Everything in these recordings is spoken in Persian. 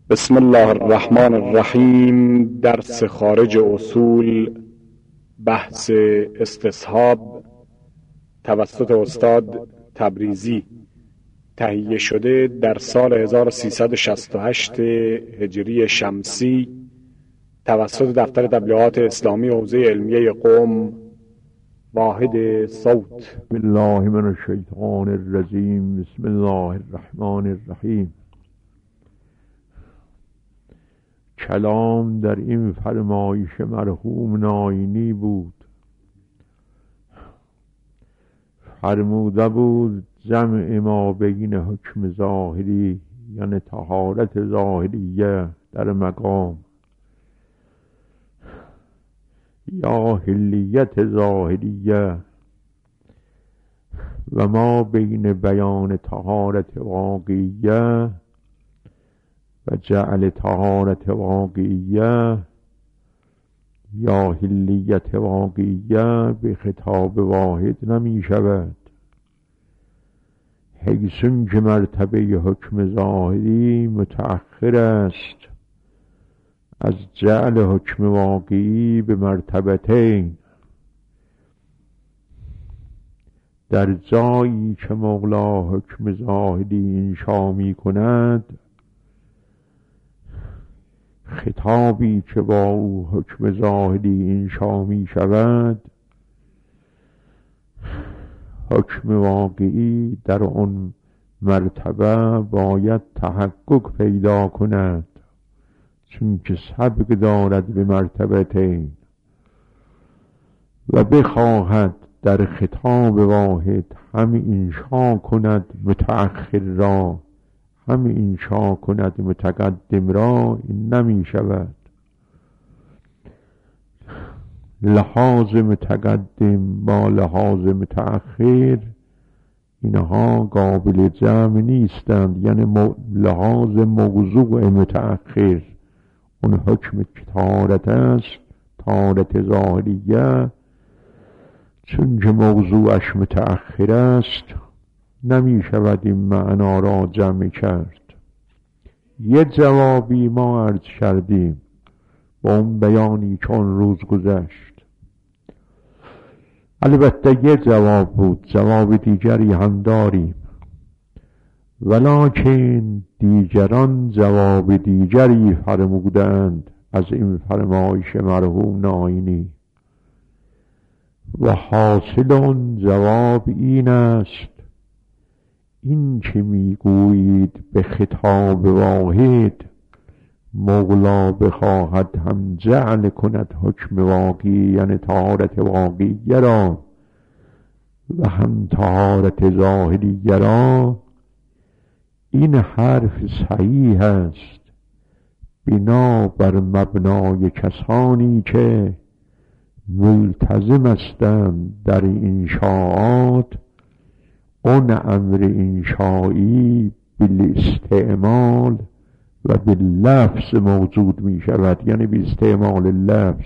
بسم الله الرحمن الرحیم. درس خارج اصول، بحث استصحاب توسط استاد تبریزی، تهیه شده در سال 1368 هجری شمسی توسط دفتر تبلیغات اسلامی حوزه علمیه قم، واحد صوت. بسم الله من الشیطان الرجیم. بسم الله الرحمن الرحیم. کلام در این فرمایش مرحوم ناینی بود. فرموده بود جمع ما بین حکم ظاهری، یعنی طهارت ظاهریه در مقام، یا حلیت ظاهریه، و ما بین بیان طهارت واقعیه و جعل طهارت واقعیه یا حلیت واقعیه به خطاب واحد نمی شود، حیثون که مرتبه حکم ظاهری متأخر است از جعل حکم واقعی به مرتبتین. در جایی که مولا حکم ظاهری انشا می کند، خطابی که با او حکم ظاهری انشا می شود، حکم واقعی در آن مرتبه باید تحقق پیدا کند، چون که سبق دارد به مرتبتین، و بخواهد در خطاب واحد هم انشا کند متأخر را، هم انشا کند متقدم را، این نمی شود. لحاظ متقدم با لحاظ متأخر اینها قابل جمع نیستند، یعنی لحاظ موضوع متأخر اون حکم طهارت است، طهارت ظاهریه، چون که موضوعش متأخر است نمی شود این معنا را جمع کرد. یه جوابی ما عرض کردیم با اون بیانی که اون روز گذشت. البته یه جواب بود، جواب دیگری هم داریم، ولکن دیگران جواب دیگری فرمودند از این فرمایش مرحوم ناینی، و حاصل اون جواب این است: این که میگویید به خطاب واحد مولا بخواهد هم جعل کند حکم واقعی، یعنی طهارت واقعیه را، و هم طهارت ظاهریه را، این حرف صحیح است بنا بر مبنای کسانی که ملتزم هستند در انشاءات اون امر انشایی بالاستعمال و باللفظ موجود می شود، یعنی به استعمال لفظ،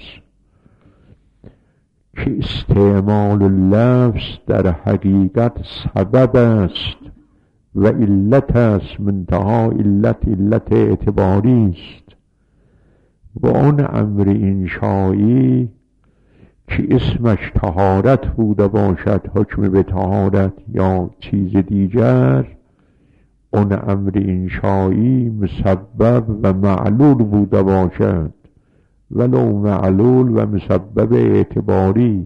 که استعمال لفظ در حقیقت سبب است و علت است، منتها علت اعتباری است، و اون امر انشایی که اسمش طهارت بوده باشد، حکم به طهارت یا چیز دیگر، اون امر انشایی مسبب و معلول بوده باشد، ولو معلول و مسبب اعتباری.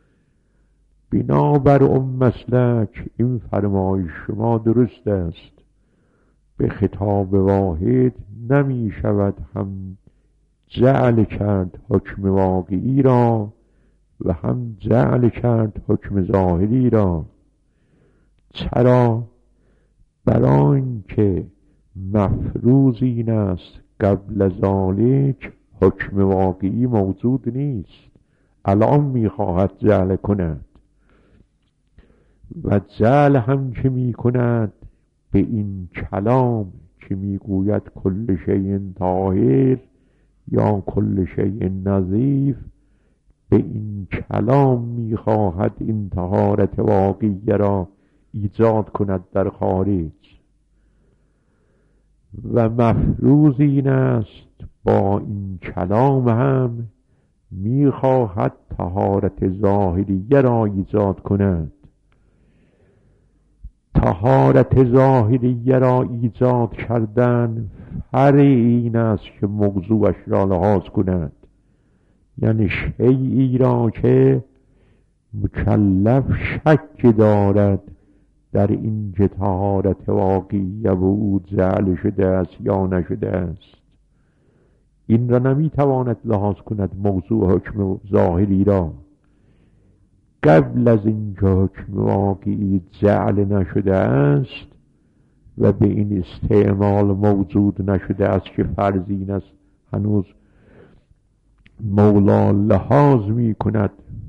بنابر اون مسلک این فرمایش شما درست است، به خطاب واحد نمی شود هم جعل کرد حکم واقعی را و هم جعل کرد حکم ظاهری را. چرا؟ برای اینکه مفروض این است قبل ذالک حکم واقعی موجود نیست، الان میخواهد جعل کند، و جعل هم که میکند به این کلام که میگوید کل شیء طاهر یا کل شیء نظیف، به این کلام میخواهد این طهارت واقعی را ایجاد کند در خارج. و مفروض این است با این کلام هم میخواهد طهارت ظاهریه را ایجاد کند. طهارت ظاهریه را ایجاد کردن فرع این است که موضوعش را لحاظ کند، یعنی شیئی را که مکلف شک دارد در این که طهارت واقعی و او جعل شده است یا نشده است، این را نمیتواند لحاظ کند موضوع حکم ظاهری را قبل از اینکه حکم واقعی جعل نشده است و به این استعمال موجود نشده است که فرض این است هنوز مولا لحاظ می کند.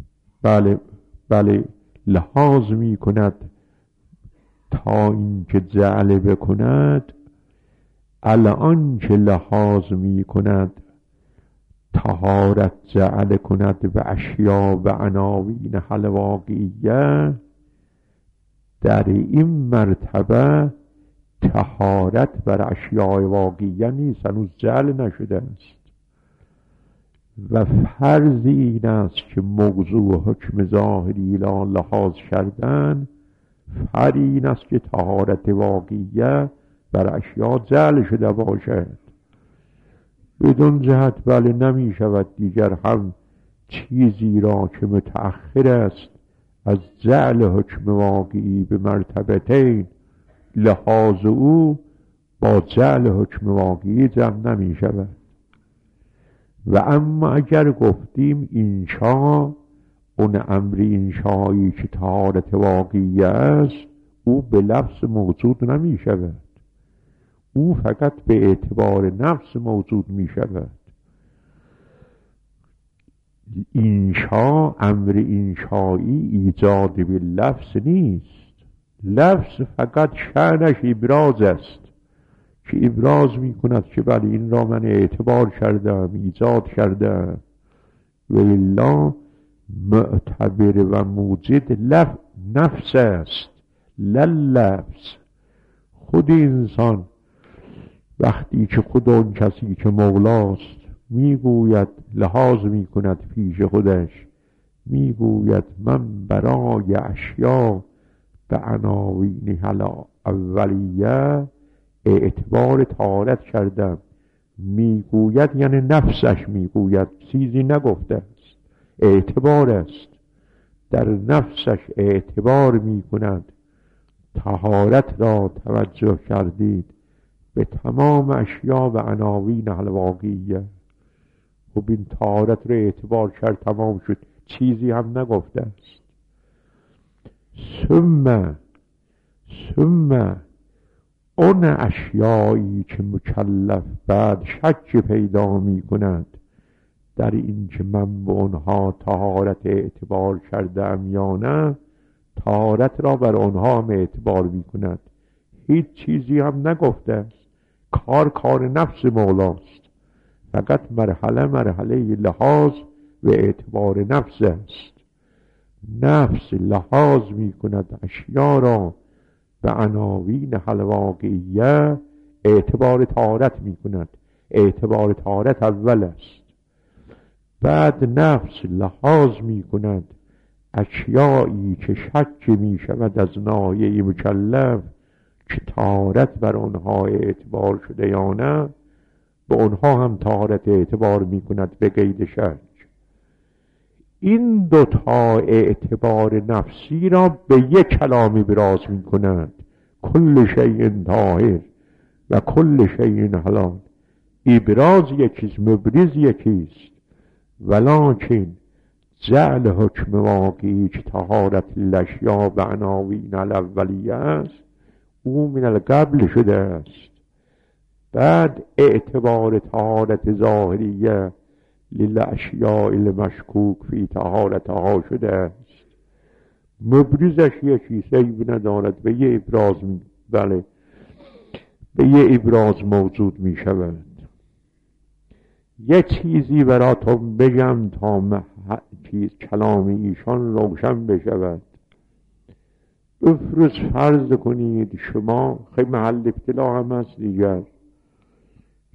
بله لحاظ می کند تا اینکه جعل بکند. الان که لحاظ می کند طهارت جعل کند به اشیا و عناوین حل واقعیه، در این مرتبه طهارت بر اشیاء واقعیه نیست، هنوز جعل نشده است و فرض این است که موضوع حکم ظاهری را لحاظ کردن فرض این است که طهارت واقعیه بر اشیاء جعل شده باشد. بدون جهت بله نمی شود دیگر هم چیزی را که متأخر است از جعل حکم واقعی به مرتبتین لحاظ او با جعل حکم واقعی جمع نمی شود. و اما اگر گفتیم انشا، اون امر انشایی که طهارت واقعی است، او به لفظ موجود نمی شود، او فقط به اعتبار نفس موجود می شود. انشا، امر انشایی ایجاد به لفظ نیست، لفظ فقط شأنش ابراز است که ابراز می کند که بله این را من اعتبار کردم، ایجاد کردم. و الا معتبر و موجد نفس است، لفظ. خود انسان وقتی که خود اون کسی که مولاست میگوید، لحاظ میکند پیش خودش، میگوید من برای اشیا به عناوین حلا اولیه اعتبار طهارت کردم. میگوید یعنی نفسش میگوید، چیزی نگفته است، اعتبار است، در نفسش اعتبار میکند. طهارت را توجه کردید به تمام اشیا و عناوین الواقعیه. خب این طهارت را اعتبار کرد، تمام شد، چیزی هم نگفته است. ثم اون اشیایی که مکلف بعد شک پیدا می کند در این که من به اونها طهارت اعتبار کردم یا نه، طهارت را بر اونها هم اعتبار می کند، هیچ چیزی هم نگفته است. کار نفس مولاست، فقط مرحله لحاظ و اعتبار نفس است. نفس لحاظ می کند اشیا را به عناوین حل واقعیه، اعتبار طهارت می کند. اعتبار طهارت اول است، بعد نفس لحاظ می کند اشیایی که شک می شود از ناحیه مکلف که طهارت بر آنها اعتبار شده یا نه، به آنها هم طهارت اعتبار می کند به قید شک. این دوتا اعتبار نفسی را به یک کلام ابراز می کند، کل شیء طاهر و کل شیء حلال. ابراز یکیست، مبرز یکیست، ولکن جعل حکم واقعی که طهارت الاشیاء به عناوین الاولیه است، او من القبل شده است. بعد اعتبار طهارت ظاهریه للاشیاء المشکوک فی طهارتها شده است. مبرزش یکیست، عیب ندارد، به یه ابراز به یه ابراز موجود می شود. یه چیزی براتون بگم تا کلام ایشان روشن بشود. افرض فرض کنید شما، خیلی محل ابتلا هم هست دیگر،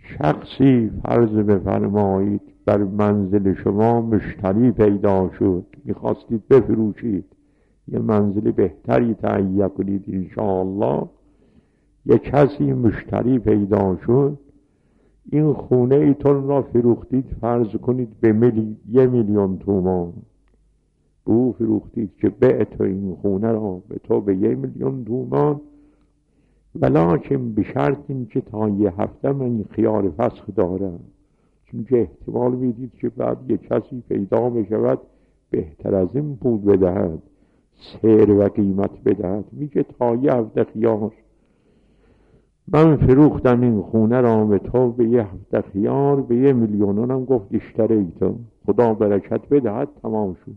شخصی فرض بفرمایید بر منزل شما مشتری پیدا شد، میخواستید بفروشید، یه منزل بهتری تهیه کنید انشاءالله، یه کسی مشتری پیدا شد، این خونه ایتون را فروختید فرض کنید به 1,000,000 تومان، به او فروختید که بعت این خونه را به تو به 1,000,000 تومان، ولکن به شرط این که تا یه هفته من این خیار فسخ دارم، چون که احتمال میدید که بعد یک کسی پیدا بشود بهتر از این پول بدهد، سعر و قیمت بدهد، میگه تا یه هفته خیار، من فروختم این خونه را به تو به یه هفته خیار، به 1,000,000 هم گفت اشتریتو، خدا برکت بدهد، تمام شد.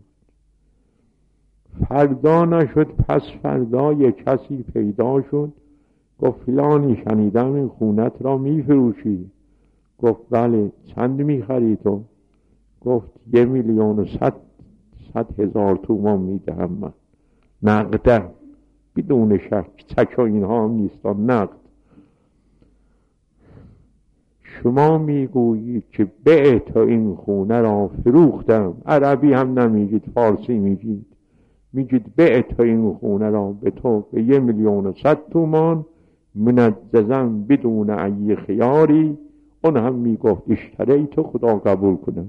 فردا نشد، پس فردا یک کسی پیدا شد، گفت فلانی شنیدم این خونت را میفروشی، گفت بله، چند میخری تو؟ گفت 1,100,000 تومان میدهم من، نقده، بدون شک، چک و اینها هم نیستان، نقد. شما میگویید که بعت این خونه را فروختم، عربی هم نمیگید، فارسی میگید، میگید بعت این خونه را به تو به 1,100,000 تومان منجزم بدون ای خیاری، اون هم میگفت اشتری تو، خدا قبول کنه.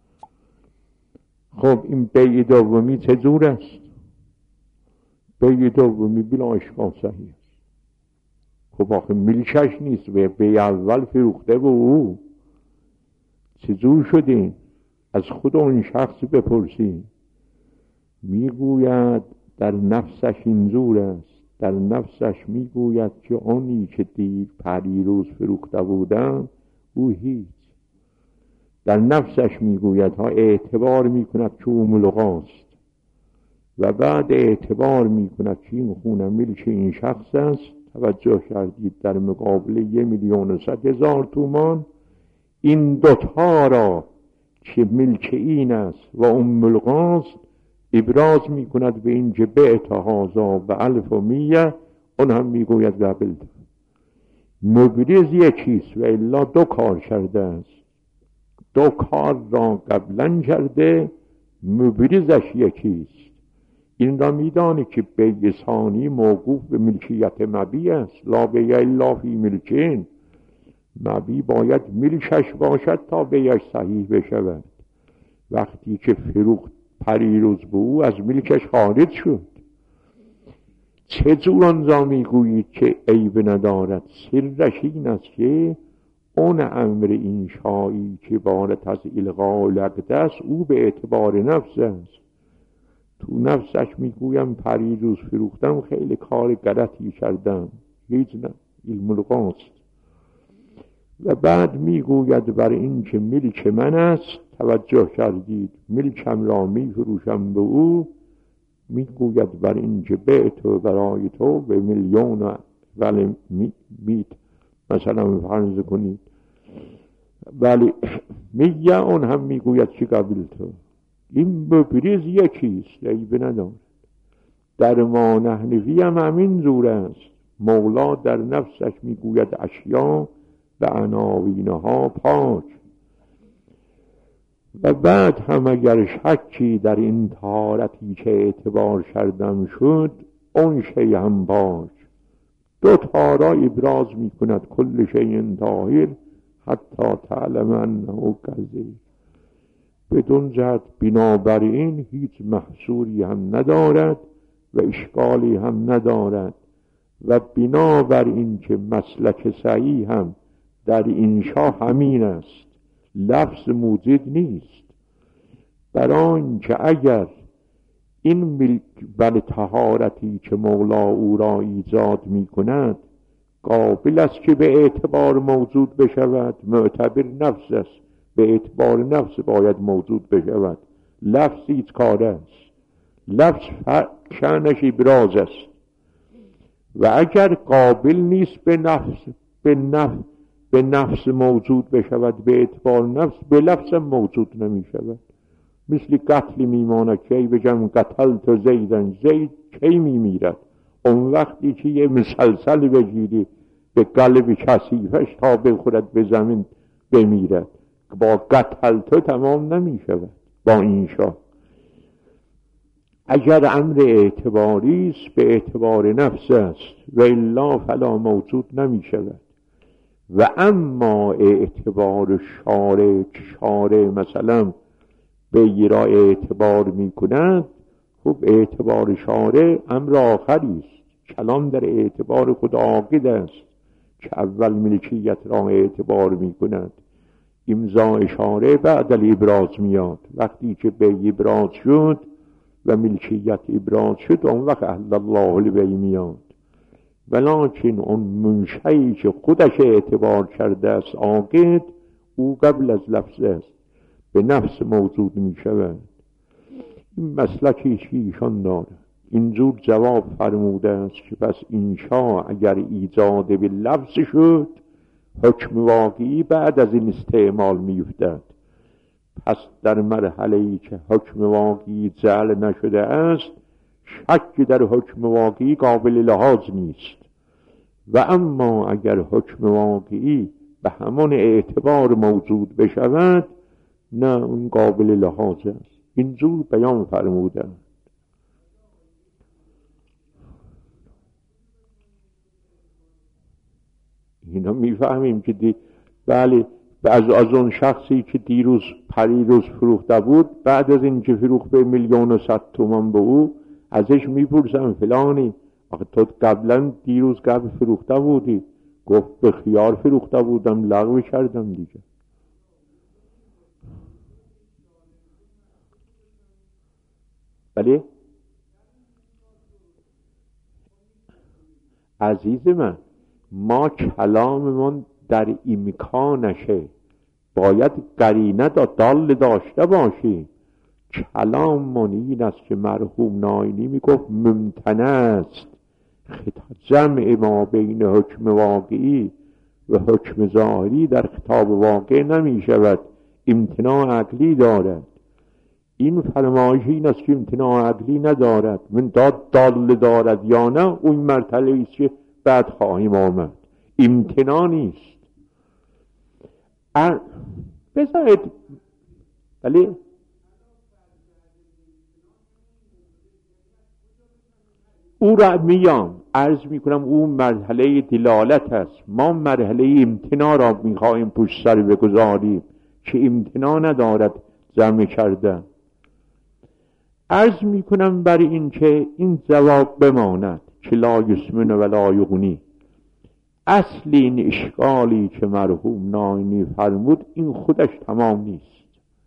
خب این بیع دومی چه جور است؟ بیع دومی بلا اشکال صحیح است. خب آخه ملکش نیست، بیع اول فروخته به او، چه جور شدین؟ از خود اون شخص بپرسید. میگوید در نفسش اینجور است، در نفسش میگوید که اونی که دیر پریروز فروخته بودم او هیچ، در نفسش میگوید ها، اعتبار میکند که او ملغاست، و بعد اعتبار میکند که این خونه ملک این شخص است. توجه کردید، در مقابل 1,100,000 تومان این دوتا را که ملک این است و اون ملغاست ابراز میکند به این که بعت هذا به 1,100، اون هم میگوید قبل. مبرز یکیست و الا دو کار کرده است، دو کار را قبلا کرده، مبرزش یکیست. این را میدانی که بیع ثانی موقوف به ملکیت مبی است، لا بیع الا فی ملکین، مبی باید ملکش باشد تا بیعش صحیح بشود. وقتی که فروخت پریروز به او، از ملکش خارج شد. چه جور آنجا میگویید که عیب ندارد؟ سرش این است که اون امر انشایی که بارت از الغاء العقد است، او به اعتبار نفس است. تو نفسش میگویم پریروز فروختم، خیلی کار غلطی کردم، هیچ نه، علم الغاست. و بعد میگوید بر این که ملک من است، توجه کردید، ملکم را میفروشم به او، میگوید بر این که بعت برای تو به 1,000,000 ولی مثلا فرض کنید، ولی میگه اون هم میگوید که قبل تو. این مبرز یکیست، عیب ندارد. در ما نحنفی هم همین جور است. مولا در نفسش میگوید اشیا به عناوینها پاک، و بعد هم اگر شکی در این طهارتی که اعتبار کردم شد، اون شی هم پاک. دو تا را ابراز میکند، کل شیء طاهر حتی تعلم انه کذب. بدون جهت بنابراین هیچ محصوری هم ندارد و اشکالی هم ندارد، و بنابراین که مسلک صحیح هم در انشا همین است، لفظ موجد نیست. برای اینکه اگر این ملک بل طهارتی که مولا او را ایجاد می کند قابل است که به اعتبار موجود بشود، معتبر نفس است، به اعتبار نفس باید موجود بشود. لفظ هیچ کار است، لفظ شأنش ابراز است، و اگر قابل نیست به نفس موجود بشود، به اعتبار نفس، به لفظ موجود نمی شود. مثل قتل میماند، کی بگم قتلت زیدن، زید کی میمیرد؟ اون وقتی که یه مسلسل بگیری به قلب کثیفش تا بخورد به زمین بمیرد. با قتلته تمام نمی شود با این شاه. اگر امر اعتباری است به اعتبار نفس است و الا فلا موجود نمی شود. و اما اعتبار شارع، شارع مثلا به را اعتبار می کند، خب اعتبار شارع امر آخری است. کلام در اعتبار خود عاقد است که اول ملکیت را اعتبار می کند. امضا اشاره بعد الابراز میاد. وقتی که به ابراز شد و ملکیت ابراز شد اون وقت اهل الله لبی میاد. ولیکن اون منشئی که خودش اعتبار کرده است عاقد، او قبل از لفظ است، به نفس موجود می شود. این مسلکی که ایشان داره اینجور جواب فرموده است که پس انشا اگر ایجاد به لفظ شد، حکم واقعی بعد از این استعمال می افتد. پس در مرحله ای که حکم واقعی جعل نشده است، شک در حکم واقعی قابل لحاظ نیست. و اما اگر حکم واقعی به همان اعتبار موجود بشود، نه اون قابل لحاظ است. اینجور بیان فرموده. اینا میفهمیم که بله از اون شخصی که پریروز فروخته بود، بعد از این که فروخت به 1,100,000 تومان به او، ازش میپرسم فلانی آخه تو قبلا دیروز قبل فروخته بودی؟ گفت به خیار فروخته بودم، لغو کردم دیگه. بله عزیز من، ما کلاممون در امکانشه باید قرینه دال داشته باشی. کلاممون این است که مرحوم ناینی میگفت ممتنع است جمع ما بین حکم واقعی و حکم ظاهری در خطاب واقع نمی شود، امتناع عقلی دارد. این فرمایش این است که امتناع عقلی ندارد، من دال دارد یا نه، اون مرتبه است که بعد خواهیم آمد. امتناع نیست. بذارید ولی او را میام عرض میکنم، او مرحله دلالت است. ما مرحله امتناع را میخواهیم پشت سر بگذاریم که امتناع ندارد جمع کردن. عرض میکنم بر این که این جواب بماند که لا یسمن و لا یغنی. اصل این اشکالی که مرحوم ناینی فرمود این خودش تمام نیست،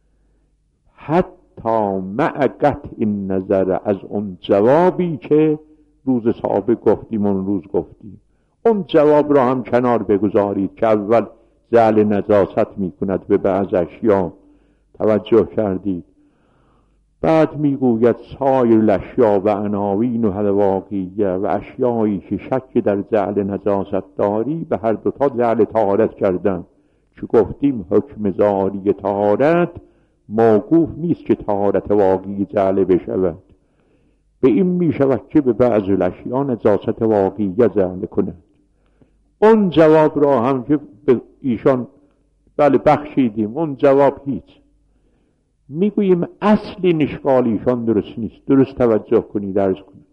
حتی مع قطع این نظر از اون جوابی که روز سابق گفتیم، اون روز گفتیم. اون جواب را هم کنار بگذارید که اول جعل نجاست میکند به بعض اشیا، توجه کردید. بعد میگوید سایر الاشیا و عناوین و الواقعیه و اشیایی که شک در جعل نجاست داری به هر دوتا جعل طهارت کردن، که گفتیم حکم ظاهری طهارت موقوف نیست که طهارت واقعی جعل بشود، به این میشود که به بعض الاشیا نجاست واقعیه جعل کند. اون جواب را هم که به ایشان بله بخشیدیم، اون جواب هیچ. میگوییم اصلی نشکالیشان درست نیست. درست توجه کنید، عرض کنید.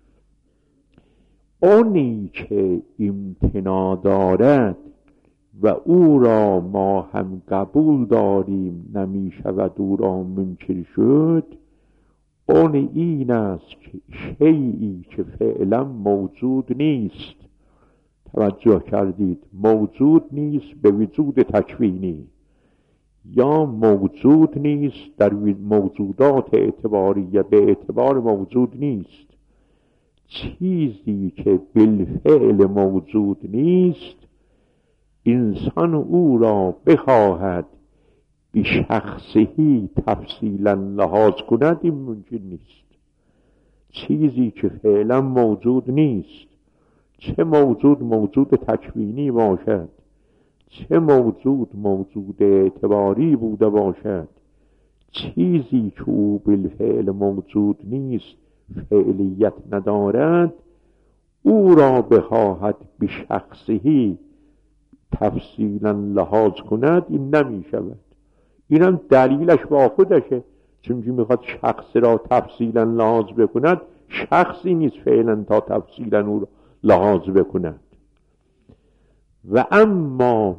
اونی که امتناع دارد و او را ما هم قبول داریم نمی شود او را منکر شد، اون این است که شیئی که فعلا موجود نیست، توجه کردید، موجود نیست به وجود تکوینی، یا موجود نیست در موجودات اعتباریه به اعتبار موجود نیست. چیزی که بالفعل موجود نیست، انسان او را بخواهد به شخصی تفصیلا لحاظ کند، این ممکن نیست. چیزی که فعلا موجود نیست، چه موجود تکوینی باشد، چه موجود اعتباری بوده باشد، چیزی که او بالفعل موجود نیست، فعلیت ندارد، او را بخواهد به شخصی تفصیلا لحاظ کند، این نمی شود. اینم دلیلش با خودشه، چون که میخواد شخص را تفصیلا لحاظ بکند، شخصی نیست فعلا تا تفصیلا او را لحاظ بکند. و اما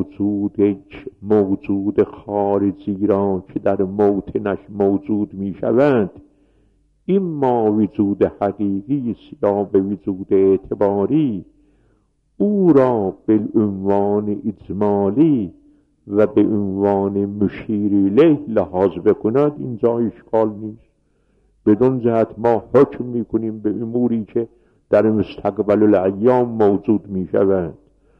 موجود خارجی را که در موطنش موجود می شود، اما وجود حقیقی است یا به وجود اعتباری، او را به عنوان اجمالی و به عنوان مشیر الیه لحاظ بکند، اینجا اشکال نیست. بدون جهت ما حکم میکنیم به اموری که در مستقبل الایام موجود می شود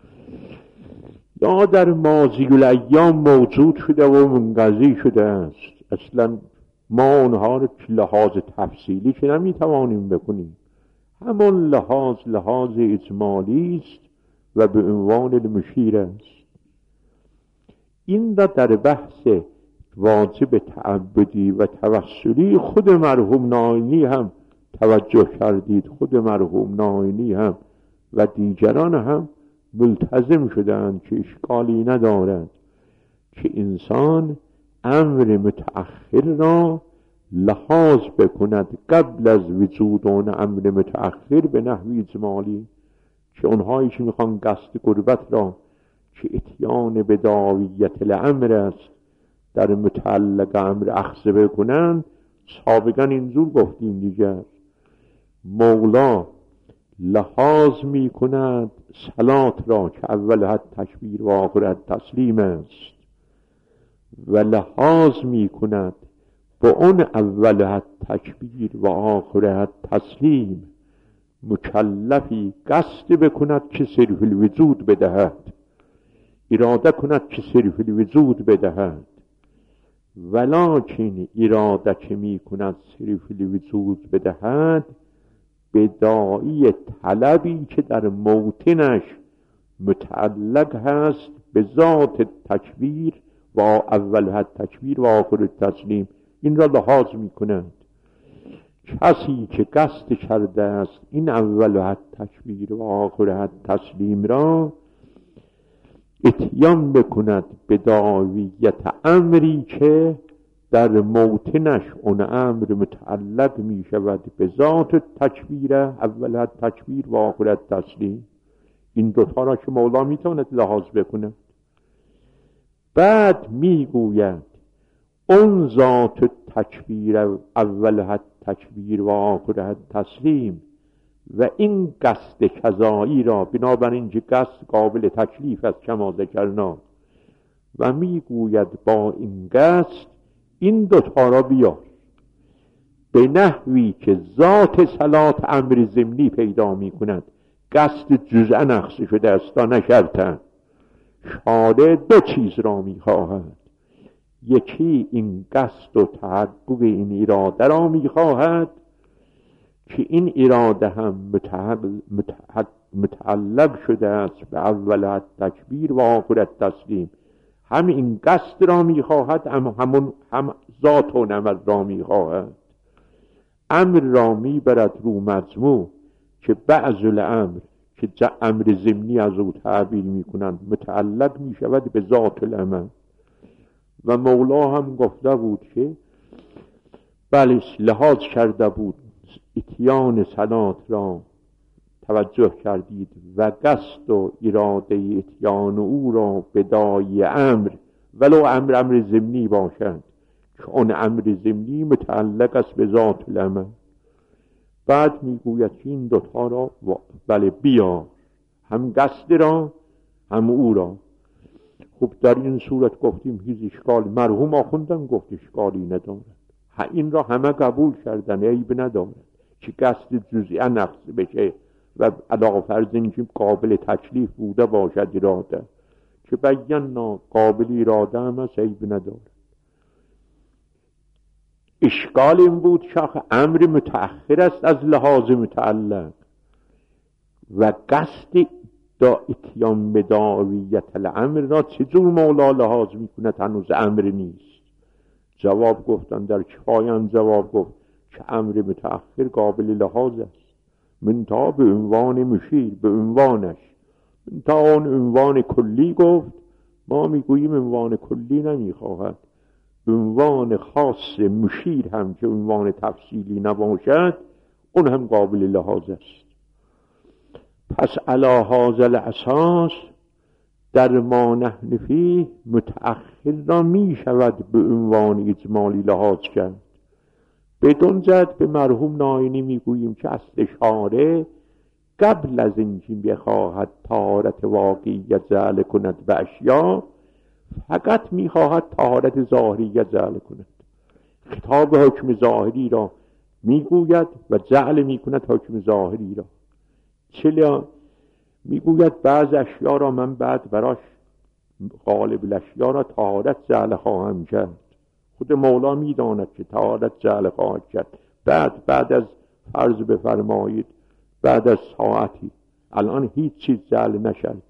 یا در ماضی الایام موجود شده و منقضی شده است. اصلا ما اونها رو لحاظ تفصیلی که نمیتوانیم بکنیم، همون لحاظ اجمالی است و به عنوان المشیر است. این را در بحث واجب تعبدی و توسلی خود مرحوم نائینی هم توجه کردید. خود مرحوم نائینی هم و دیگران هم ملتزم شدند که اشکالی ندارد که انسان امر متأخر را لحاظ بکند قبل از وجود اون امر متأخر به نحوی اجمالی، که اونهایی که میخوان قصد قربت را که اتیان به داویت الامر است در متعلق امر اخذ بکنند، سابقا اینجور گفتیم دیگر. مولا لحاظ می کند صلات را که اول حد تکبیر و آخر حد تسلیم است، و لحاظ می کند با اون اول حد تکبیر و آخر حد تسلیم مکلفی قصد بکند که صرف الوجود بدهد، اراده کند که صرف الوجود بدهد. ولکن اراده که می کند صرف الوجود بدهد به داعی طلبی که در موطنش متعلق هست به ذات تکبیر و اول حد تکبیر و آخر تسلیم، این را لحاظ می کند. کسی که قصد کرده است این اول حد تکبیر و آخر حد تسلیم را اتیان بکند به داویت امری که در موطنش اون امر متعلق می شود به ذات تکبیر، اول حد تکبیر و آخر حد تسلیم، این دوتا را که مولا می تواند لحاظ بکند. بعد می گوید اون ذات تکبیر اول حد تکبیر و آخر حد تسلیم و این قصد کذایی را، بنابراین که قصد قابل تکلیف است کما ذکرنا، و می گوید با این قصد این دوتا را بیار به نحوی که ذات صلات امر ضمنی پیدا می کند. قصد جزءا نقص شده است تا نشرطن. شارع دو چیز را می خواهد، یکی این قصد و تحقق این اراده را می خواهد که این اراده هم متعلق شده است به اول حد تکبیر و آخر حد تسلیم. هم این قصد را می خواهد هم ذات و امر را می خواهد. امر را می برد رو مجموع که بعض الامر که امر ضمنی از او تعبیر می کنند متعلق می شود به ذات الامر. و مولا هم گفته بود که بله لحاظ کرده بود اتیان صلات را توجه کردید و قصد و اراده اتیان او را به داعی امر، ولو امر ضمنی باشد که اون امر ضمنی متعلق است به ذات الامر. بعد میگوید که این دوتا را بله بیا، هم قصد را هم او را. خب در این صورت گفتیم هیچ اشکال، مرحوم آخوندم گفت اشکالی ندارد، این را همه قبول کردن، عیب ندارد که قصد جزئی نقص بشه و علاوه فرض اینکه قابل تکلیف بوده باشد اراده، که بینا قابل اراده هم هست، عیب ندارد. اشکال این بود که امر متأخر است از لحاظ متعلق و قصد دا اتیان به داویت الامر را چجور مولا لحاظ میکند؟ هنوز امر نیست. جواب گفتن در کفایه جواب گفت که امر متأخر قابل لحاظ است منتها به عنوان مشیر، به عنوانش. منتها اون عنوان کلی گفت، ما میگوییم عنوان کلی نمیخواهد، عنوان خاص مشیر هم که عنوان تفصیلی نباشد اون هم قابل لحاظ است. پس علی هذا الاساس در ما نحن فیه متأخر را می شود به عنوان اجمالی لحاظ کرد. بدون زد به مرحوم ناینی میگوییم که اصل شارع قبل از اینکه بخواهد طهارت واقعیت جعل کند به اشیا، فقط میخواهد طهارت ظاهریت جعل کند. خطاب حکم ظاهری را میگوید و جعل میکند حکم ظاهری را. چرا میگوید بعض اشیا را من بعد براش غالب الاشیا را طهارت جعل خواهم کرد. خود مولا میداند که طهارت جعل خواهد کرد بعد از فرض بفرمایید بعد از ساعتی، الان هیچ چیز جعل نشد.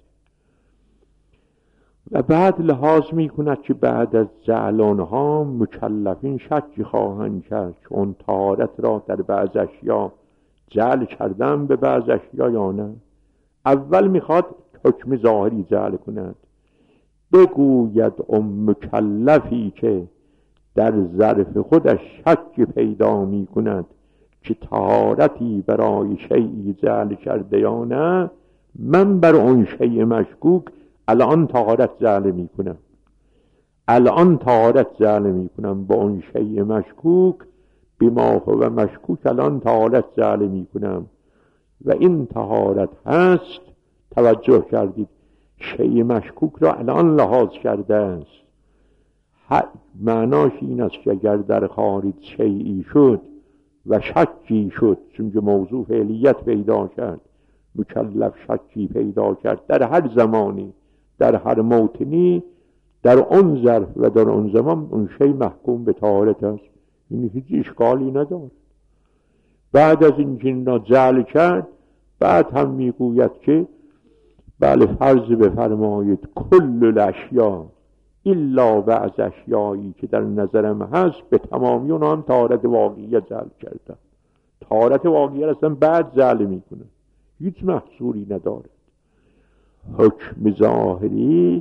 و بعد لحاظ میکند که بعد از جعل آنها مکلفین شک خواهند کرد چون طهارت را در بعض اشیا جعل کردن به بعض اشیا یا نه. اول میخواد حکم ظاهری جعل کند. بگوید اون مکلفی که در ظرف خودش شک پیدا میکند که طهارتی برای شیئی جعل کرده یا نه، من بر اون شیء مشکوک الان طهارت جعل میکنم، الان طهارت جعل میکنم با اون شیء مشکوک، بما هو مشکوک الان طهارت جعل میکنم. و این طهارت هست، توجه کردید، شیء مشکوک را الان لحاظ کرده است. معناش این است که اگر در خارج شیئی شد و شکی شد، چون که موضوع فعلیت پیدا کرد، مکلف شکی پیدا کرد در هر زمانی در هر موطنی، در اون ظرف و در اون زمان اون شی محکوم به طهارت است، این هیچ اشکالی ندارد. بعد از این جن جعل کرد، بعد هم میگوید که بله فرض بفرمایید کل الاشیا الا بعض اشیایی که در نظرم هست به تمامی اونها هم طهارت واقعیت جعل کردن. طهارت واقعیت اصلا بعد جعل میکنه، هیچ محصوری ندارد. حکم ظاهری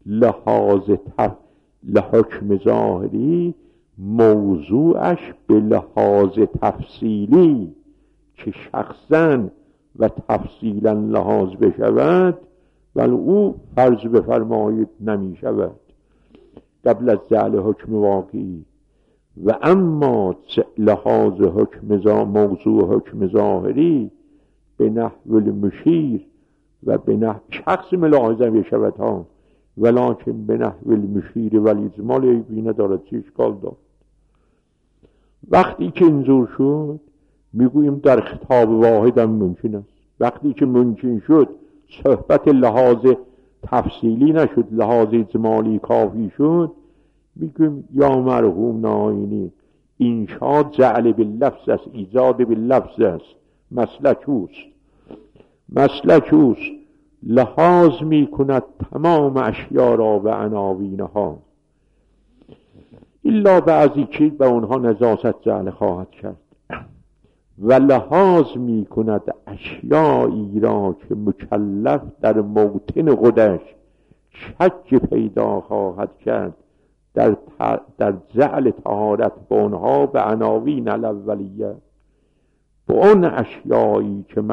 حکم ظاهری موضوعش به لحاظ تفصیلی که شخصا و تفصیلا لحاظ بشود، ولی او فرض بفرمایید نمی شود قبل از جعل حکم واقعی. و اما لحاظ موضوع حکم ظاهری به نحو المشیر و به نحو شخص ملاحظه بشود ها، ولکن به نحو المشیر ولی اجمال ایبی ندارد، چه اشکال دارد. وقتی که اینجور شد میگوییم در خطاب واحد هم ممکن است. وقتی که ممکن شد صحبت لحاظ تفصیلی نشد، لحاظ اجمالی کافی شد، میگوییم یا مرحوم ناینی انشاء جعل باللفظ است، ایجاد باللفظ است، مسلک اوست، لحاظ میکند تمام اشیا را و عناوینها الا بعضی که به اونها نجاست جعل خواهد کرد، و لحاظ میکند اشیایی را که مکلف در موطن خودش شک پیدا خواهد کرد در جعل طهارت به اونها به عناوین الاولیه، به اون اشیایی که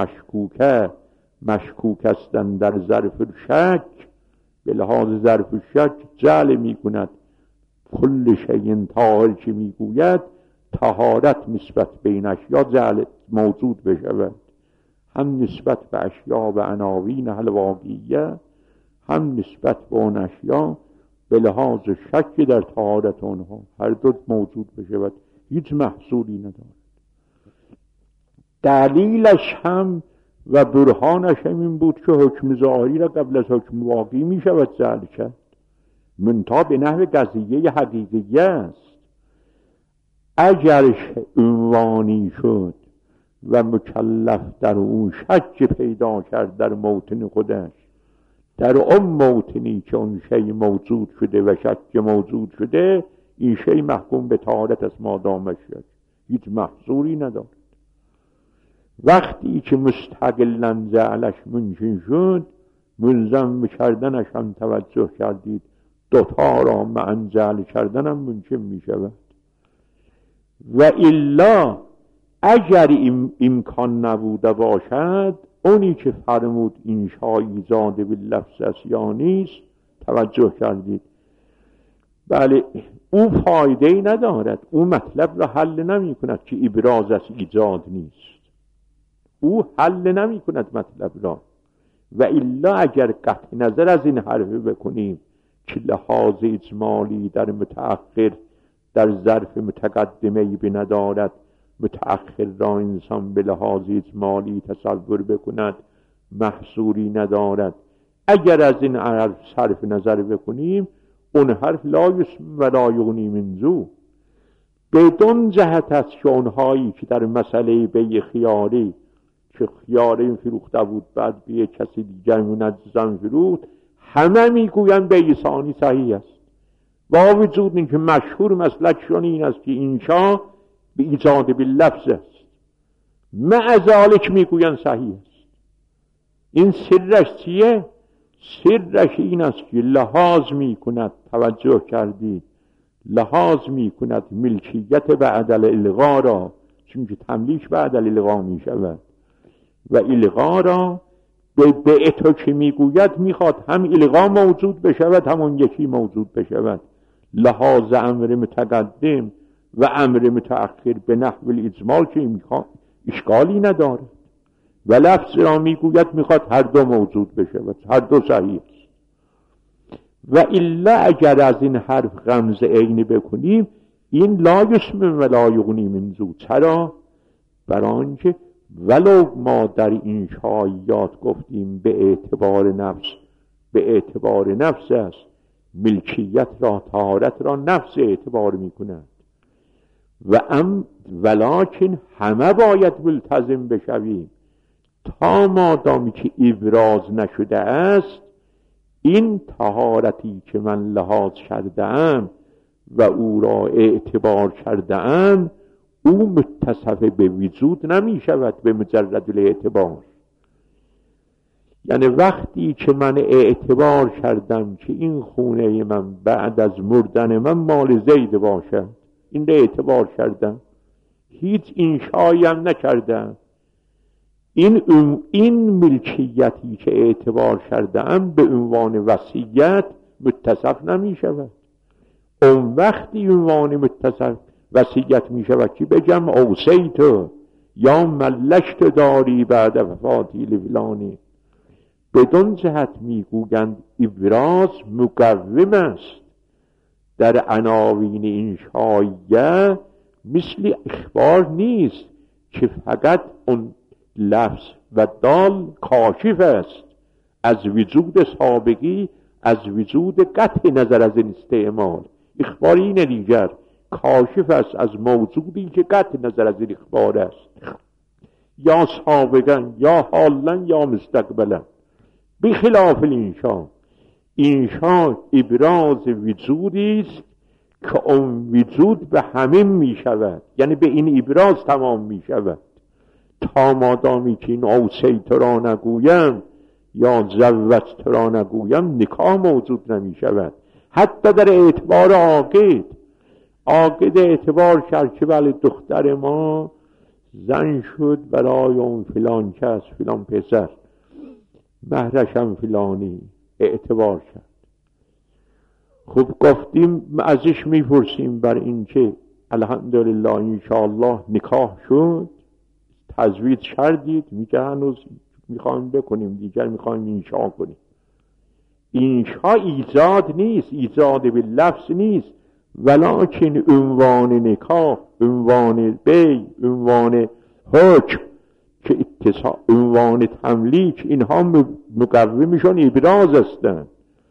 مشکوک هستند در ظرف شک، به لحاظ ظرف شک جعل میکند کل شیء طاهر که میگوید طهارت نسبت به این اشیا جعل موجود بشود، هم نسبت به اشیا و عناوین الواقعیه، هم نسبت به اون اشیا به لحاظ شک در طهارت اونها، هر دو موجود بشود، هیچ محصولی ندارد. دلیلش هم و برهانش هم این بود که حکم ظاهری را قبل از حکم واقعی می شود جعل کرد، منتها به نحو قضیه حقیقیه است. اگر عنوانی شد و مکلف در اون شک پیدا کرد در موطن خودش، در اون موطنی که اون شی موجود شده و شک موجود شده، این شی محکوم به طهارت است مادام شد، هیچ محصوری ندارد. وقتی که مستقلاً جعلش ممکن شد، ملزم کردنش هم توجه کردید، دوتا را معاً جعل کردنم ممکن می شود. و الا اگر امکان نبوده باشد، اونی که فرمود انشا ایجاد باللفظ است یا نیست، توجه کردید، بله او فایده‌ای ندارد، او مطلب را حل نمی کند که ابراز از ایجاد نیست، او حل نمی کند مطلب را. و الا اگر قطع نظر از این حرف بکنیم که لحاظ اجمالی در متأخر در ظرف متقدمه به ندارد، متأخر را انسان به لحاظ اجمالی تصور بکند محصوری ندارد، اگر از این حرف صرف نظر بکنیم، اون حرف لا یسمن و لا یغنی من جوع. بدون جهت از شونهایی که در مسئله بی خیاری که خیاره فروخته بود بعد به کسی دیگر منجزن فروخت، همه میگویند به ثانی صحیح است، با وجود اینکه مشهور مسلکشون این است که انشا به ایجاد باللفظ است، مع ذالک میگویند صحیح است. این سرش چیه؟ سرش این است که لحاظ میکند، توجه کردید، لحاظ میکند ملکیت بعد الالغا را، چون که تملیک بعد الالغا میشود و الغا را به اتو که میگوید میخواد هم الغا موجود بشود همون یکی موجود بشود. لحاظ امر متقدم و امر متأخر به نحو الاجمال که اشکالی نداره و لفظ را میگوید میخواد هر دو موجود بشود، هر دو صحیح است. و الا اگر از این حرف غمز عینی بکنیم، این لا یسمن و لا یغنی من جوع. چرا؟ برای آنکه ولو ما در این شایعات گفتیم به اعتبار نفس است، ملکیت را، طهارت را نفس اعتبار می کند ولکن همه باید ملتزم بشویم تا مادامی که ابراز نشده است، این طهارتی که من لحاظ کردم و او را اعتبار کردم، او متصف به وجود نمی شود به مجرد الاعتبار. یعنی وقتی که من اعتبار کردم که این خونه من بعد از مردن من مال زید باشد، این را اعتبار کردم، هیچ انشایی هم نکردم، این ملکیتی که اعتبار کردم به عنوان وصیت متصف نمی شود. اون وقتی عنوان متصف وصیت می شود که بگم اوصیت یا ملکت داری بعد وفاتی لفلانی. بدون جهت می گویند ابراز مقوم است در عناوین این شایعه، مثل اخبار نیست که فقط اون لفظ و دال کاشف است از وجود سابقی، از وجود قطع نظر از این استعمال. اخبار این دیگر کاشف است از موجودی که قطع نظر از این اخبار است، یا سابقا یا حالا یا مستقبلا. بخلاف انشا ابراز وجودی است که اون وجود به همه می شود، یعنی به این ابراز تمام می شود. تا مادامی که این اوصیت را نگویم یا زوجت را نگویم، نکاح موجود نمی شود. حتی در اعتبار عاقد اعتبار کرد که بله دختر ما زن شد برای اون فلان کس، فلان پسر، مهرشم فلانی، اعتبار کرد. خب گفتیم ازش میپرسیم بر این که الحمدلله انشاءالله نکاح شد، تزویج کردید؟ میگه هنوز میخوایم بکنیم، دیگر میخوایم انشاء کنیم. انشاء ایجاد نیست، ایجاد به لفظ نیست، ولکن عنوان نکاح، عنوان بی، عنوان حکم که عنوان تملیک، اینها مقومشون ابراز هستند.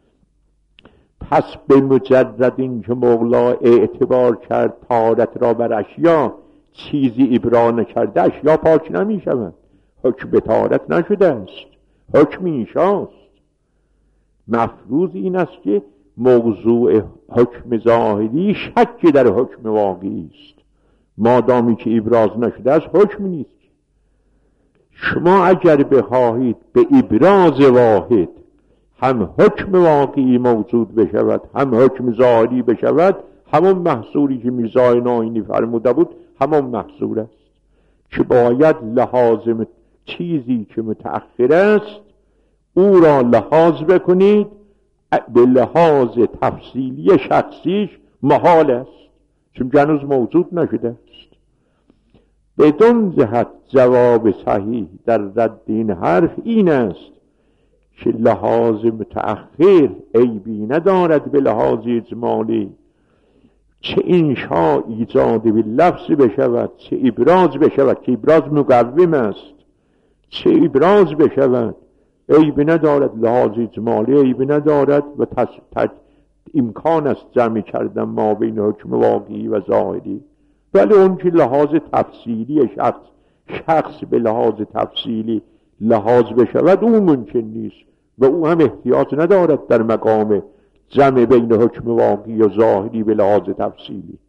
پس به مجرد این که مولا اعتبار کرد طهارت را بر اشیا، چیزی ابراز نکرده اشیا پاک نمی شود. حکم به طهارت نشده است، حکم انشاست. مفروض این است که موضوع حکم ظاهری شک در حکم واقعی است. مادامی که ابراز نشده است حکم نیست. شما اگر بخواهید به ابراز واحد هم حکم واقعی موجود بشود هم حکم ظاهری بشود، همون محصولی که میرزا ناینی فرموده بود همون محصول است که باید لحاظ چیزی که متأخر است او را لحاظ بکنید، به لحاظ تفصیلی شخصیش محال است چون هنوز موجود نشده است. بدون جهت جواب صحیح در رد این حرف این است که لحاظ متأخر عیبی ندارد به لحاظ اجمالی، چه انشاء ایجاد به لفظ بشود چه ابراز بشود که ابراز مقوم است، چه ابراز بشود عیبی ندارد، لحاظ اجمالی عیبی ندارد و امکان است جمع کردن ما بین حکم واقعی و ظاهری. ولی اون که لحاظ تفصیلی شخص به لحاظ تفصیلی لحاظ بشود او ممکن نیست و او هم احتیاج ندارد در مقام جمع بین حکم واقعی و ظاهری به لحاظ تفصیلی.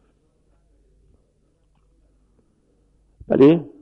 بله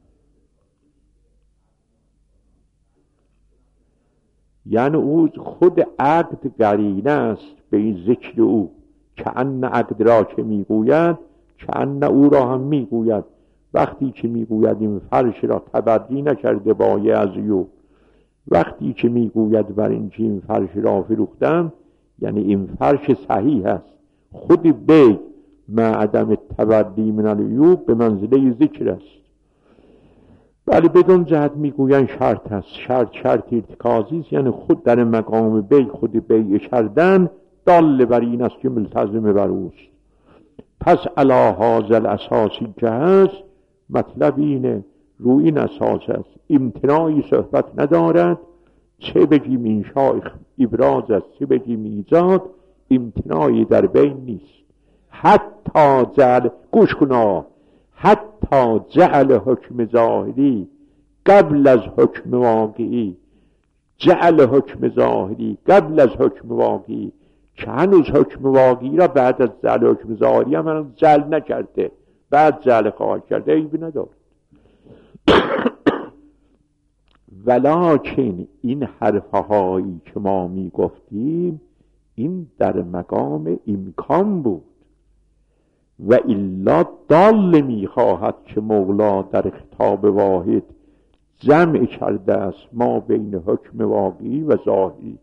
یعنی او خود عقد قرینه است به این ذکر او که ان عقد را که میگوید که ان او را هم میگوید. وقتی که میگوید این فرش را تبدی نکرده بایه از یو، وقتی که میگوید بر این فرش را فروختم یعنی این فرش صحیح است، خود بی مع عدم تبدی من العیوب به منزله ذکر است. ولی بدون جهت میگوین شرط است، شرط ارتکازی است، یعنی خود در مقام بی خود بیع کردن دال بر این است که ملتزم بر اوست. پس علی هذا الاساسی که هست مطلب اینه روی این اساس است، امتناعی صحبت ندارد، چه بگیم انشاء ابراز است چه بگیم ایجاد، امتناعی در بین نیست. حتی جعل گوش کنا حتی جعل حکم ظاهری قبل از حکم واقعی، جعل حکم ظاهری قبل از حکم واقعی که هنوز حکم واقعی را بعد از جعل حکم ظاهری هم هنوز جعل نکرده، بعد جعل خواهد کرده عیبی ندارد. ولکن این حرفهایی که ما می گفتیم این در مقام امکان بود و الا دال می خواهد که مولا در خطاب واحد جمع کرده است ما بین حکم واقعی و ظاهری.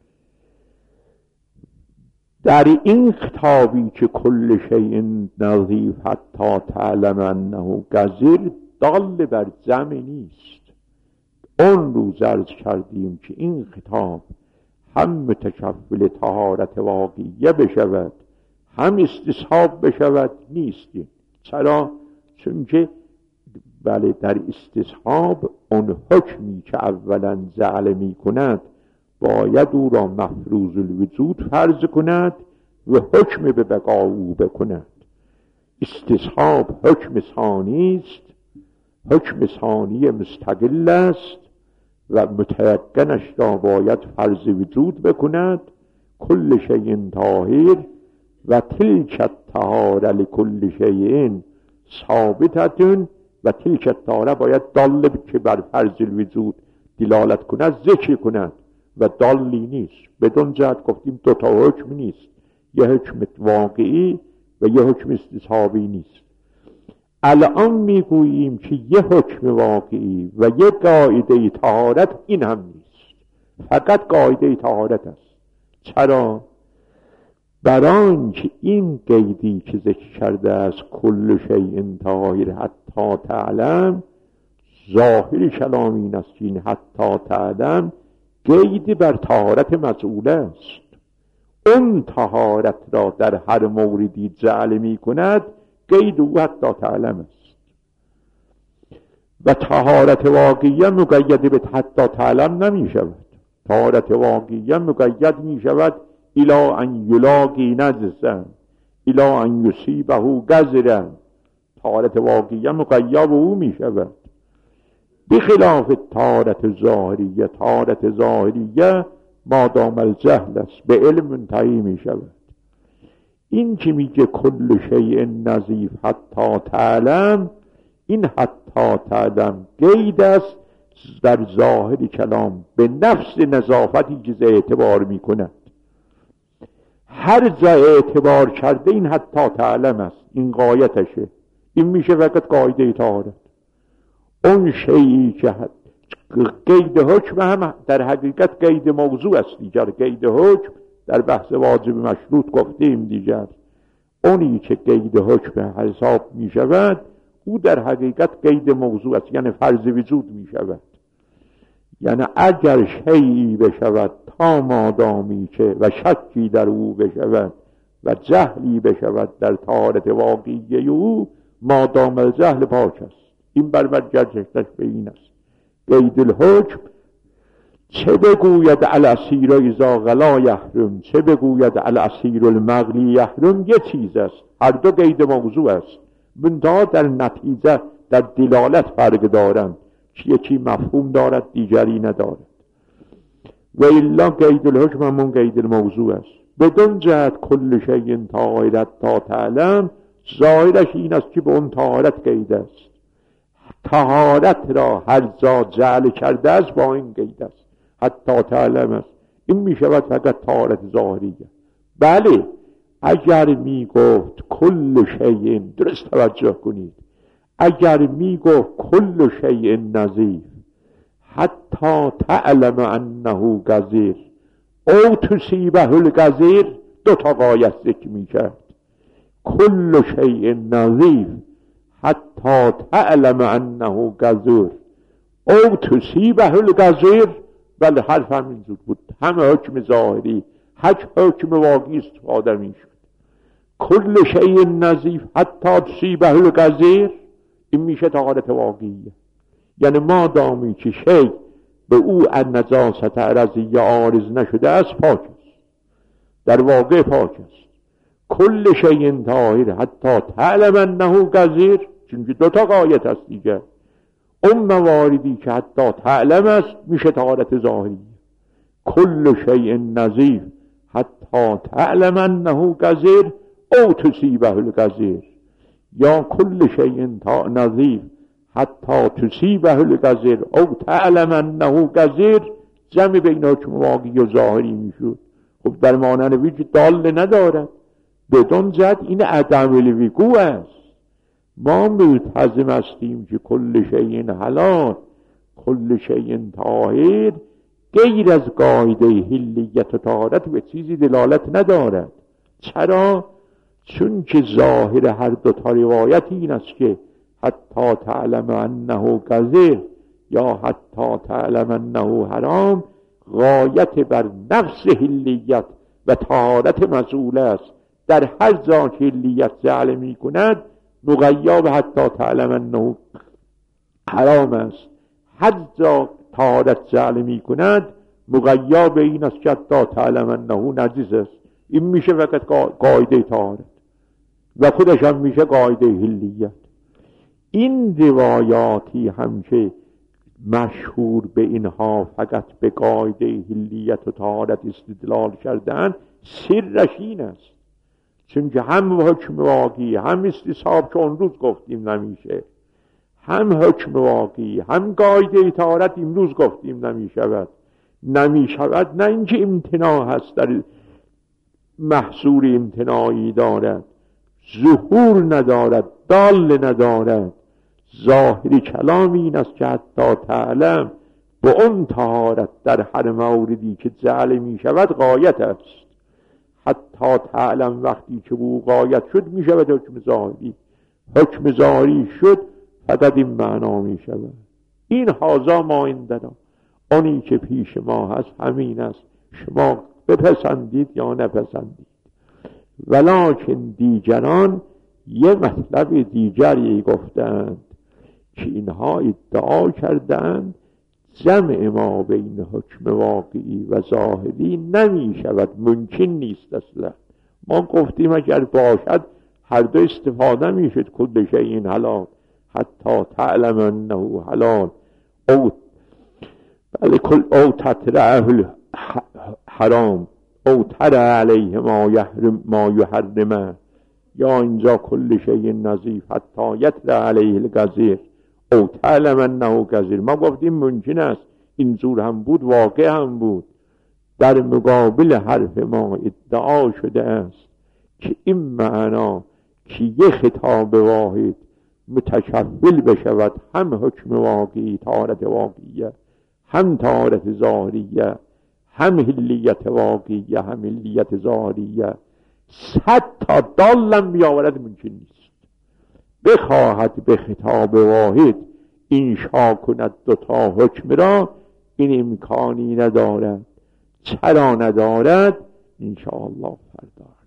در این خطابی که کل شیء نظیف حتی تعلم انه گزیر دال بر جمع نیست. اون روز عرض کردیم که این خطاب هم متکفل طهارت واقعیه بشود هم استصحاب بشود نیستیم. چرا؟ چون که بله در استصحاب اون حکمی که اولا جعل می کند باید او را مفروض الوجود فرض کند و حکم به بقا او بکند. استصحاب حکم ثانی است، حکم ثانی مستقل است و متیقنش را باید فرض وجود بکند. کل شیء طاهر و تلک الطهاره لکل شیء ثابتتون و تلک الطهاره باید دال که بر فرض الوجود دلالت کند ذکر کند و دالی نیست. بدون جهت گفتیم دوتا حکم نیست، یه حکم واقعی و یه حکم استصحابی نیست. الان میگوییم که یه حکم واقعی و یه قاعده طهارت این هم نیست، فقط قاعده طهارت است. چرا؟ برای که این قیدی که ذکر کرده است کل شیء طاهر حتی تعلم، ظاهر کلام این است که این حتی تعلم قید بر طهارت مسئوله است. اون طهارت را در هر موردی جعل می کند قید او حتی تعلم است و طهارت واقعیه مقید به حتی تعلم نمی شود. طهارت واقعیه مقید می شود الی ان یلاقی نجسا الی ان یصیبه قذرا. طهارت واقعیه مقید به او می شود بخلاف طهارت ظاهریه. طهارت ظاهریه مادام الجهل است به علم منتهی می شود. این که میگه کل شیء نظیف حتی تعلم این حتی تعلم قید است در ظاهر کلام به نفس نظافتی که اعتبار می کند. هر جا اعتبار کرده این حتی تعلم است، این غایتشه. این میشه فقط قاعده طهارت. اون شیئی که قید حکم هم در حقیقت قید موضوع است دیگر. قید حکم در بحث واجب مشروط گفتیم دیگر. اونی که قید حکم حساب می شود او در حقیقت قید موضوع است، یعنی فرض وجود می شود. یعنی اگر شیئی بشود تا مادامی که و شکی در او بشود و جهلی بشود در طهارت واقعی او، مادام الجهل پاک است. این برگردش به این است. قید الحکم چه بگوید الاسیر اذا غلا یحرم، چه بگوید الاسیر المغلی یحرم، یه چیز است. هر دو قید موضوع است، منتها در نتیجه در دلالت فرق دارند. یکی مفهوم دارد دیگری ندارد. و الا قید الحکم همون قید الموضوع است. بدون جهت کل شیء طاهرت تا تعلم، ظاهرش این است که به اون طهارت قید است. طهارت را هر جا جعل کرده است با این قید است، حتی تعلم است. این می شود فقط طهارت ظاهریه. بله اگر می گفت کل شیء، درست توجه کنید، اگر می گفت کل شیء نظیف حتی تعلم انه قذیر او تصیبه القذیر، دو تا غایت ذکر می کرد. کل شیء نظیف حتی تعلم انه قذور او تصیبه القذیر. بله حرف همینجور بود، همه حکم ظاهری، حکم واقعی استفاده می شد. کل شیء نظیف حتی تصیبه القذیر، این میشه طهارت واقعیه. یعنی ما دامی که شیء به او النجاست عرضیه عارض نشده است پاک است، در واقع پاک است. کل شیء طاهر حتی تعلم انه قذیر، چونکه دوتا غایت است دیگه. اون مواردی که حتی تعلم است میشه طهارت ظاهری. کل شیء نظیف حتی تعلم انه قذیر او تصیبه القذیر، یا کل شیء نظیف حتی تصیبه القذیر او تعلم انه قذیر، جمع بین حکم واقعی و ظاهری میشود. خب در مانند وجود دال ندارد. بدون جد این عدم الوقوع است. ما ملتزم هستیم که کل شیء حلال، کل شیء طاهر، غیر از قاعده حلیت و طهارت به چیزی دلالت ندارد. چرا؟ چون که ظاهر هر دو تا روایت این است که حتی تعلم انه قذر یا حتی تعلم انه حرام غایت بر نفس حلیت و طهارت مسئول است. در هر جا که حلیت جعل می کند مغیب حتی تعلم انه حرام است. هر جا طهارت جعل می کند مغیب این است که حتی تعلم انه نجس است. این میشه فقط قاعده طهارت و خودش هم میشه قاعده حلیت. این روایاتی هم که مشهور به اینها فقط به قاعده حلیت و طهارت استدلال کردن، سرش این است چون که هم حکم واقعی هم استصحاب که اون روز گفتیم نمیشه، هم حکم واقعی هم قاعده طهارت امروز گفتیم نمیشود. نه اینکه امتناع هست در محصور امتناعی دارد، ظهور ندارد، دال ندارد. ظاهری کلام این است که حتی تعلم به اون طهارت در هر موردی که جعل می شود غایت است. حتی تعلم وقتی که او غایت شد می شود حکم ظاهری. حکم ظاهری شد فقط این معنا می شود. این هازا ما این دارم، آنی که پیش ما هست همین است، شما بپسندید یا نپسندید. ولکن دیگران یه مطلب دیگری گفتند که اینها ادعا کردند جمع ما بین حکم واقعی و ظاهری نمی شود، ممکن نیست اصلا. ما گفتیم اگر باشد هر دو استفاده می شد. کل شیء حلال حتی تعلم انه حلال او بله کل او تطرعه حرام او ترى علیه ما یحرمه، یا اینجا کل شیء نظیف حتی یطلع علیه القذیر او تعلم انه کذیر. ما گفتیم ممکن است این زور هم بود، واقع هم بود. در مقابل حرف ما ادعا شده است که این معنا که یه خطاب واحد متشکل بشود هم حکم واقعی طهارت واقعیه، هم طهارت ظاهریه، هم حلیت واقعیه، هم حلیت ظاهریه، 100 تا دالم بیاورد ممکن نیست. بخواهد به خطاب واحد انشا کند 2 تا حکم را، این امکانی ندارد. چرا ندارد؟ انشاءالله فردا